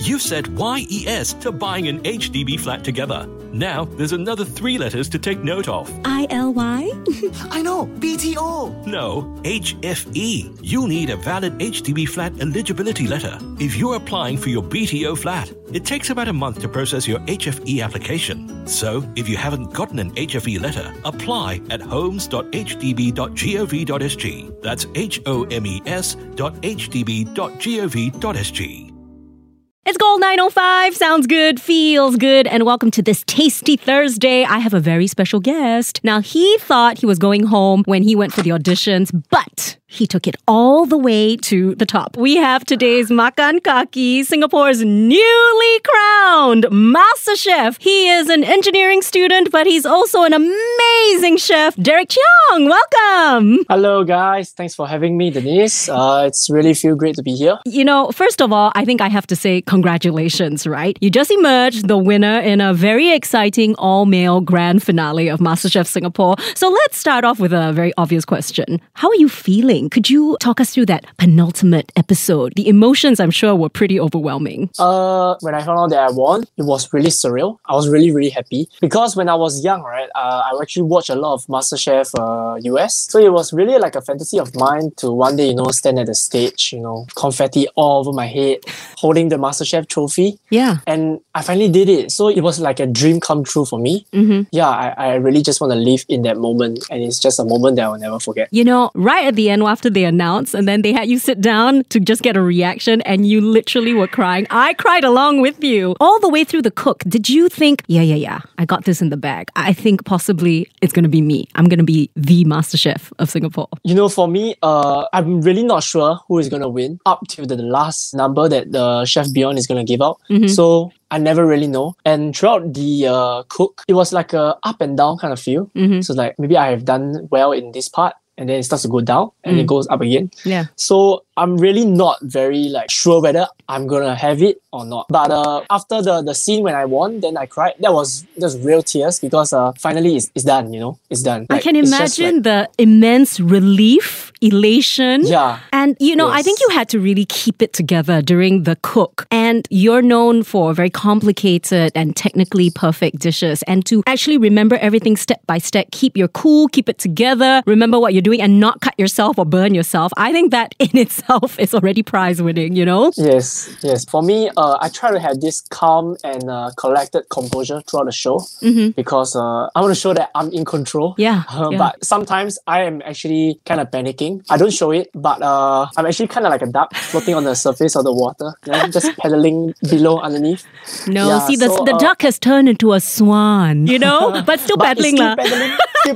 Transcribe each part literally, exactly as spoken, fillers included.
You've said Y E S to buying an H D B flat together. Now, there's another three letters to take note of. I L Y? I know, B T O. No, H F E. You'll need a valid H D B flat eligibility letter if you're applying for your B T O flat. It takes about a month to process your H F E application. So, if you haven't gotten an H F E letter, apply at homes dot h d b dot gov dot s g. That's H O M E S dot h d b dot gov dot s g. It's Gold nine oh five. Sounds good, feels good. And welcome to this tasty Thursday. I have a very special guest. Now, he thought he was going home when he went for the auditions, but he took it all the way to the top. We have today's Makan Kaki, Singapore's newly crowned Master Chef. He is an engineering student, but he's also an amazing chef. Derek Cheong, welcome. Hello, guys. Thanks for having me, Denise. Uh, it's really feel great to be here. You know, first of all, I think I have to say congratulations, right? You just emerged the winner in a very exciting all-male grand finale of MasterChef Singapore. So let's start off with a very obvious question. How are you feeling? Could you talk us through that penultimate episode? The emotions, I'm sure, were pretty overwhelming. Uh, when I found out that I won, it was really surreal. I was really, really happy. Because when I was young, right, uh, I actually watched a lot of MasterChef uh, U S. So it was really like a fantasy of mine to one day, you know, stand at the stage, you know, confetti all over my head, holding the MasterChef trophy. Yeah. And I finally did it. So it was like a dream come true for me. Mm-hmm. Yeah, I, I really just want to live in that moment. And it's just a moment that I'll never forget. You know, right at the end after they announced, and then they had you sit down to just get a reaction, and you literally were crying. I cried along with you. All the way through the cook, did you think, yeah, yeah, yeah, I got this in the bag. I think possibly it's going to be me. I'm going to be the Master Chef of Singapore. You know, for me, uh, I'm really not sure who is going to win up to the last number that the Chef Beyond is going to give out. Mm-hmm. So I never really know. And throughout the uh, cook, it was like a up and down kind of feel. Mm-hmm. So like maybe I have done well in this part, and then it starts to go down and Mm. it goes up again. Yeah. So I'm really not very like sure whether I'm gonna have it or not. But uh, after the, the scene when I won, then I cried. That was just real tears because uh, finally it's, it's done, you know? It's done. I Like, can it's just imagine like- the immense relief, elation. Yeah. And, you know, I Yes. think you had to really keep it together during the cook. And you're known for very complicated and technically perfect dishes. And to actually remember everything step by step, keep your cool, keep it together, remember what you're doing and not cut yourself or burn yourself. I think that in itself is already prize winning, you know? Yes, yes. For me, uh, I try to have this calm and uh, collected composure throughout the show Mm-hmm. because uh, I want to show that I'm in control. Yeah, Uh, yeah. But sometimes I am actually kind of panicking. I don't show it, but uh, I'm actually kind of like a duck floating on the surface of the water, you know, just paddling below underneath. No, Yeah, see, the, so, the uh, duck has turned into a swan, you know? But still But it's paddling. still lah. paddling. Still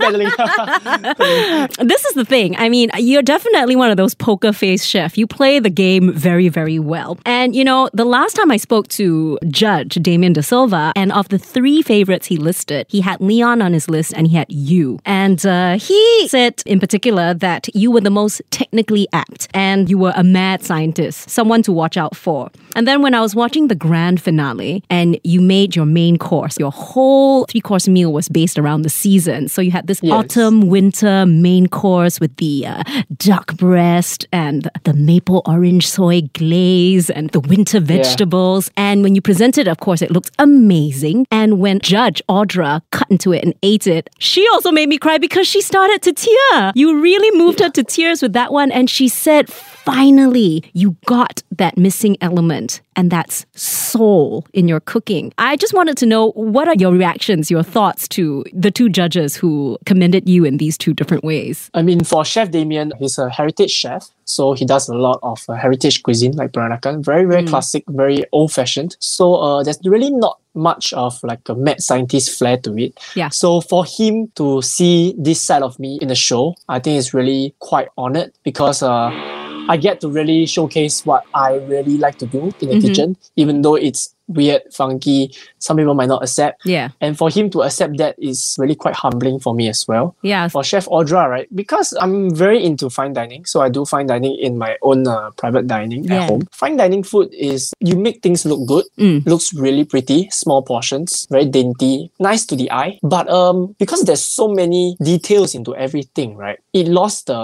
paddling. This is the thing. I mean, you're definitely one of those poker face chef. You play the game very, very well. And, you know, the last time I spoke to Judge Damien De Silva, and of the three favorites he listed, he had Leon on his list and he had you. And uh, he said in particular that you were the most technically apt and you were a mad scientist, someone to watch out for. And then when I was watching the grand finale and you made your main course, your whole three-course meal was based around the season. So you had this Yes. autumn, winter main course with the uh, duck breast and the maple orange soy glaze and the winter vegetables. And when you presented, of course, it looked amazing. And when Judge Audra cut into it and ate it, she also made me cry because she started to tear. You really moved her to tears with that one. And she said, finally, you got that missing element, and that's soul in your cooking. I just wanted to know, what are your reactions, your thoughts to the two judges who commended you in these two different ways? I mean, for Chef Damien, he's a heritage chef. So he does a lot of uh, heritage cuisine like Peranakan. Very, very Mm. classic, very old-fashioned. So uh, there's really not much of like a mad scientist flair to it. Yeah. So for him to see this side of me in the show, I think it's really quite honored because uh, I get to really showcase what I really like to do in the Mhm. kitchen, even though it's weird, funky, some people might not accept. Yeah. And for him to accept that is really quite humbling for me as well. Yeah. For Chef Audra, right? Because I'm very into fine dining, so I do fine dining in my own uh, private dining Yeah. at home. Fine dining food is, you make things look good, Mm. looks really pretty, small portions, very dainty, nice to the eye. But um, because there's so many details into everything, right? It lost the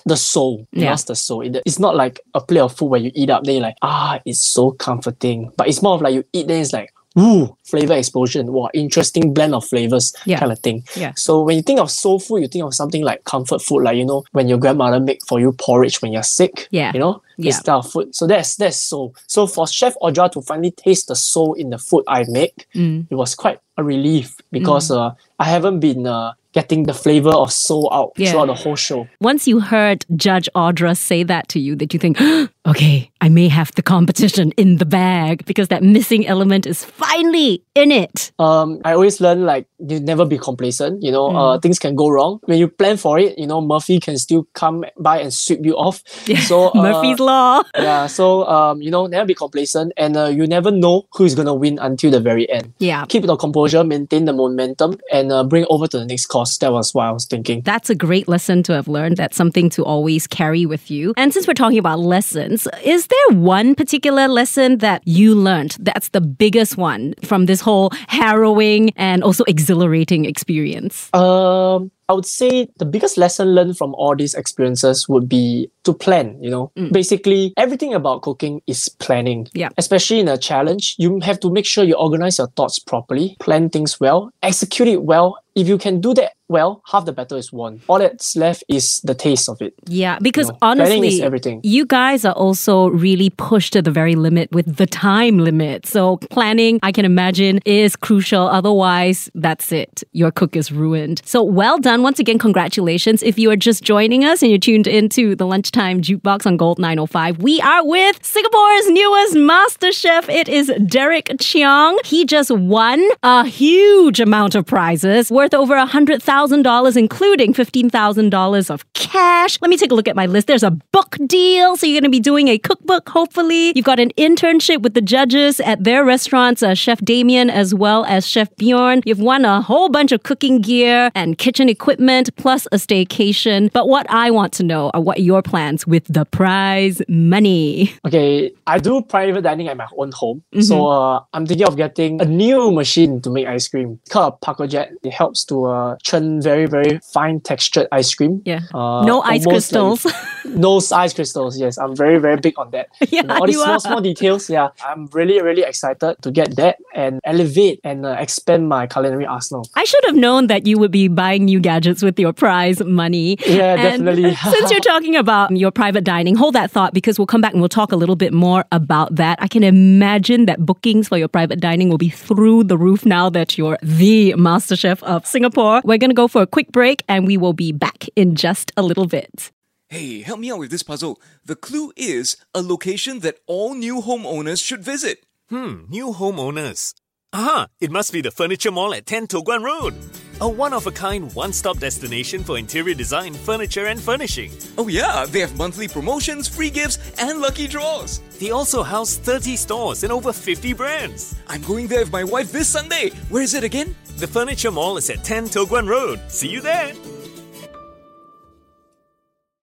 the soul. You Yeah. lost the soul. It- it's not like a plate of food where you eat up, then you're like, ah, it's so comforting. But it's more of like you eat, then it's like, woo, flavor explosion. Wow, interesting blend of flavors Yeah. kind of thing. Yeah. So when you think of soul food, you think of something like comfort food, like, you know, when your grandmother make for you porridge when you're sick. Yeah. You know, Yeah. this type of food. So that's that's soul. So for Chef Audra to finally taste the soul in the food I make, Mm. it was quite a relief because uh, I haven't been uh, getting the flavor of soul out Yeah. throughout the whole show. Once you heard Judge Audra say that to you, did you think, okay, I may have the competition in the bag because that missing element is finally in it? Um, I always learn like you never be complacent. You know, Mm. uh, things can go wrong when you plan for it. You know, Murphy can still come by and sweep you off. So uh, Murphy's Law. yeah, so um, you know, never be complacent, and uh, you never know who is gonna win until the very end. Yeah. Keep the composure, maintain the momentum, and uh, bring it over to the next course. That was what I was thinking. That's a great lesson to have learned. That's something to always carry with you. And since we're talking about lessons, is there one particular lesson that you learned that's the biggest one from this whole harrowing and also exhilarating experience? Um, I would say the biggest lesson learned from all these experiences would be to plan, you know. Basically, everything about cooking is planning. Yeah. Especially in a challenge, you have to make sure you organize your thoughts properly, plan things well, execute it well. If you can do that well, half the battle is won. All that's left is the taste of it. Yeah, because You know, planning honestly, is everything. you guys are also really pushed to the very limit with the time limit. So planning, I can imagine, is crucial. Otherwise, that's it. Your cook is ruined. So well done. Once again, congratulations. If you are just joining us and you're tuned into the Lunchtime Jukebox on Gold nine oh five, we are with Singapore's newest master chef. It is Derek Cheong. He just won a huge amount of prizes worth over one hundred thousand dollars, including fifteen thousand dollars of cash. Let me take a look at my list. There's a book deal. So you're going to be doing a cookbook, hopefully. You've got an internship with the judges at their restaurants, uh, Chef Damien as well as Chef Bjorn. You've won a whole bunch of cooking gear and kitchen equipment, plus a staycation. But what I want to know are what are your plans with the prize money? Okay, I do private dining at my own home. So uh, I'm thinking of getting a new machine to make ice cream. It's called a Pacojet. It helps to uh, churn very, very fine textured ice cream. Yeah. Uh, No ice almost like- crystals. no ice crystals, yes. I'm very, very big on that. Yeah, You know, all these you small, are. small details, yeah. I'm really, really excited to get that and elevate and uh, expand my culinary arsenal. I should have known that you would be buying new gadgets with your prize money. Yeah, And definitely. Since you're talking about your private dining, hold that thought because we'll come back and we'll talk a little bit more about that. I can imagine that bookings for your private dining will be through the roof now that you're the master chef of Singapore. We're going to go for a quick break and we will be back in just a little bit. Hey, help me out with this puzzle. The clue is a location that all new homeowners should visit. Hmm, new homeowners. Aha, it must be the Furniture Mall at ten Toh Guan Road. A one-of-a-kind, one-stop destination for interior design, furniture and furnishing. Oh yeah, they have monthly promotions, free gifts, and lucky draws. They also house thirty stores and over fifty brands. I'm going there with my wife this Sunday. Where is it again? The Furniture Mall is at ten Toh Guan Road. See you there.